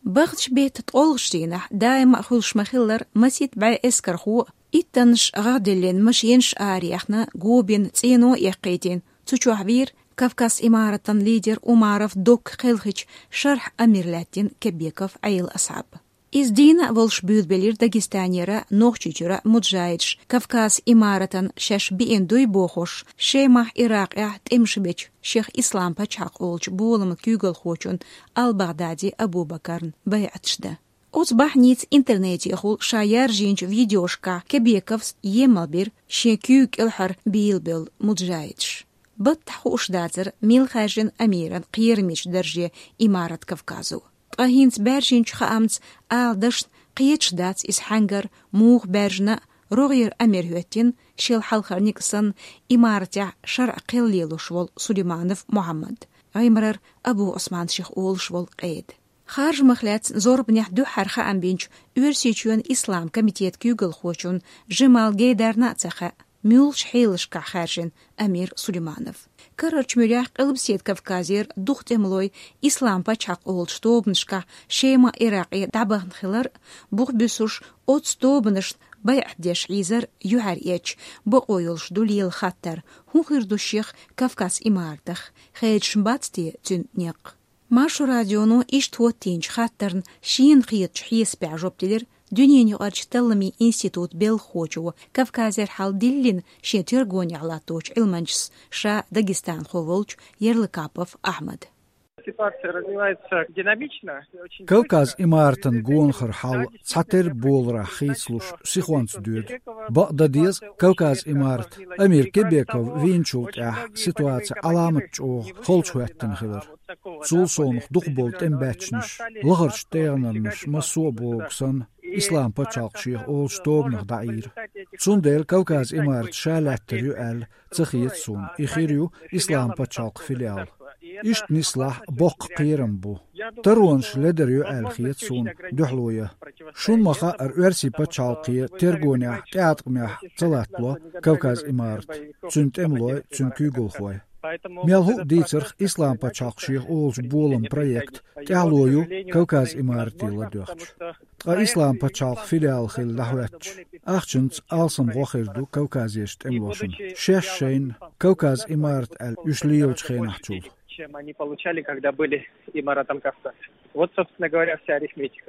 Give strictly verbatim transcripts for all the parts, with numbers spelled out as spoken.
بغتش بيت تقولشتينا دايما خلش مخلر مسيت باي اسكر خو إتنش غادلين مش ينش آريخنا جوبين تينو يقيتين تشو عبير كافكاس إمارة ليدر ومعرف دوك خلخش شرح أمير لاتين كبيكف عيل أصعب إز دينا والش بيوت بلير داغستانيرا نوخشيجرا مجايدش كافكاس إمارة شش بين دوي بوخوش شيمح إراق احت امشبش شيخ إسلام بچاق أولش بولم كيوغل خوچون البغدادي أبو بكر بيعتشده أصبح نيت إنترنت يخول شاير جينج فيديوشكا كبيكفس يمالبير شيكيوك الحر بيلبل مجايدش بطحوش داتر ميل خاجن أميرا قيرميش درجة إمارة كافكازو أهينت بارجينش خامت آل دشت قيتش دات إس حنجر موغ بارجنا روغير أمير هوتين شيل حلخر نيكسن إمارة شرع قليلو شوال سليمانف محمد غيمرر أبو عثمان شيخ أول شوال قيد خارج مخلات زور بنيح دو حرخة أم بينش أورسيتشون إسلام كميتيت كيوغل خوشون جمال جيدار ناتسخة ميولش حيلش كخارجن أمير سليمانف كررش مريح قلب سيد كافكازير دوخت املوي إسلام بچاق أولش توبنشكا شيما إراقي دعبهن خلر بوغ بسوش أوتس توبنش بيع ديش عيزر يوهر إيش بقويلش دوليل خطر هو غير دو الشيخ كافكاس إمارتخ خيد شمباتتي تن نيق ماشو راديونو إيش توتينش خطرن شين خيط شحيس بعجوبتلر دنيا يقارش تلمي إنستيتوت بيل خوچو كافكازير حال دلين شين ترغوني على توش علمانجس شا داغستان خوولش يرلكابов أحمد. Ситуация развивается динамично. Кавказ имартан гонхар хал цатер болра хейслуш сихванц дюд. Багдадиз Кавказ имарт Амир Кебеков винчулт ах ситуация аламат чо холчуаттан хилер. Зулсон дух болт эмбачниш. Лагарч тегнарниш масуобоксан Islam пачалших ол стобнах даир. Цундел Кавказ имарт шалаттер юэл цахиет сун. Ихирю Islam пачалк филиал. إشت نصلح بق قيرم بو ترونش لدر يو الخيت سون دحلوية شون مخا أرسي بتشالقية ترغونيا كاتقميا تلاتلو كوكاز إمارت تنت املوي تنكو غلخوي ميالهو ديترخ إسلام بتشالقشيخ أولش بولم بروجكت تعلويو كوكاز إمارتي لدوخش تقا إسلام بتشالق فيليال خيل لحواتش أخشنت ألسم غوخيردو كوكازيشت املوشن شش شين كوكاز إمارت الأشليوش خينحتول чем они получали, когда были Имаратом Кавказ. Вот, собственно говоря, вся арифметика.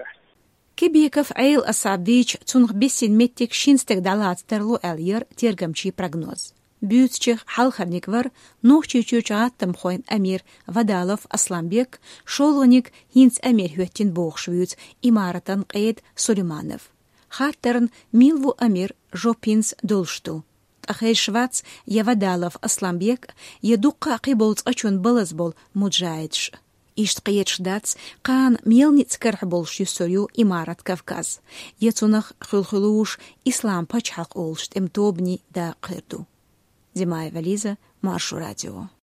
كبيكف عيل أصعبيش تنخ بسين متك شينستك دالات ترلو ألير تيرغمشي براغنوز. بيوتشيخ حالخرنيكور نوخشي چوچات تمخوين أمير ودالوف أسلامبيك شولونيك هينس أمير هوتين بوخشويوت إمارتان قيد سليمانف. خاطرن ميلوو أمير جوبينس دولشتو. أخي شواتس يودالوف أسلامبيك يدوقا قيبولت أچون بلزبول مجايدش. إشت قيتش داتس قان ميلنيت كرحبولش يسوريو إمارات كافكاز. يتونخ خلخلوش إسلام بچحق أولشت امتوبني دا قردو. زماي فاليزا مارشو راديو.